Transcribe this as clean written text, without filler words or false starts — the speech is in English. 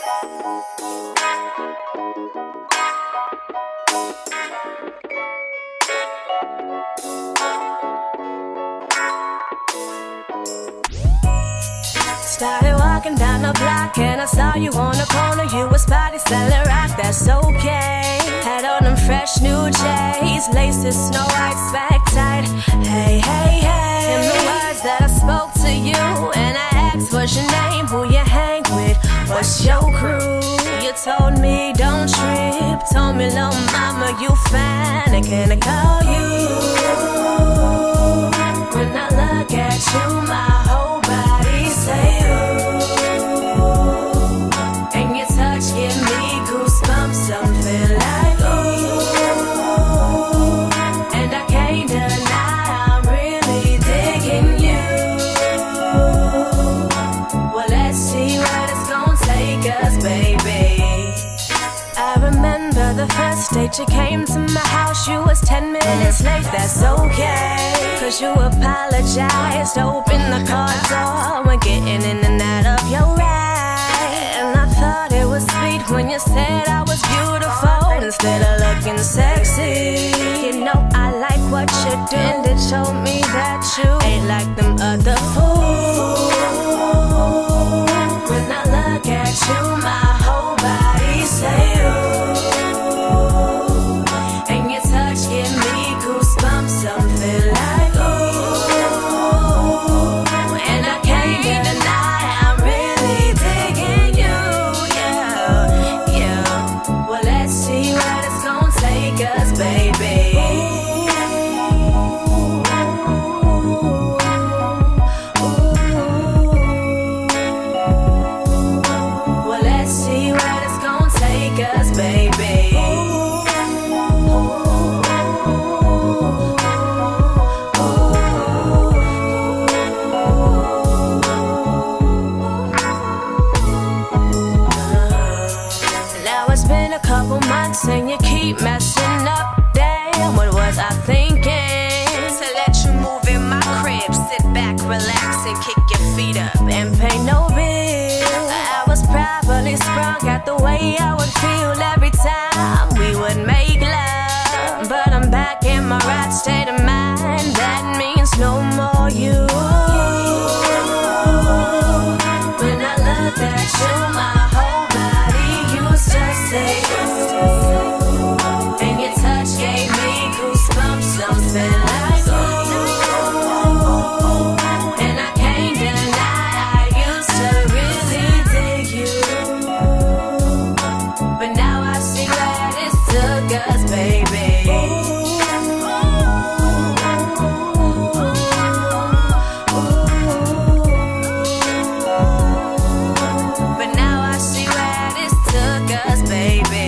Started walking down the block and I saw you on the corner. You was spotty selling rock, that's okay. Had on them fresh new J's, laces, snow white, spec tight. Hey, hey, hey. In the words that I spoke to you, and I asked what's your name, who you hang with, what's your crew. You told me don't trip, told me little mama you fine, and can I call you? When I look at you, my whole body say give me goosebumps, something like ooh. And I can't deny I'm really digging you. Well, let's see where it's gonna take us, baby. I remember the first date you came to my house. You was 10 minutes late, that's okay. Cause you apologized, opened the car door when getting in and out of your ride. And I thought it was sweet when you said I was beautiful instead of looking sexy. You know I like what you do, and it showed me that you ain't like them other fools. When I look at you, my whole body say ooh. And your touch give me goosebumps, something like ooh. And I can't deny I'm really digging you, yeah, yeah. Well, let's see where it's gonna take us, baby. Well, let's see where it's gonna take us, baby. Now it's been a couple months and you keep messing up. Damn, what was I thinking? To let you move in my crib, sit back, relax, and kick your feet up and pay no bill. I was probably sprung at the way I would feel every time we would make love. But I'm back in my right state of mind. That means no more you. When I looked at you, my whole body used to say ooh. And your touch gave me goosebumps, something like ooh. And I can't deny I used to really dig you. But now I see where this took us, baby. But now I see where this took us, baby.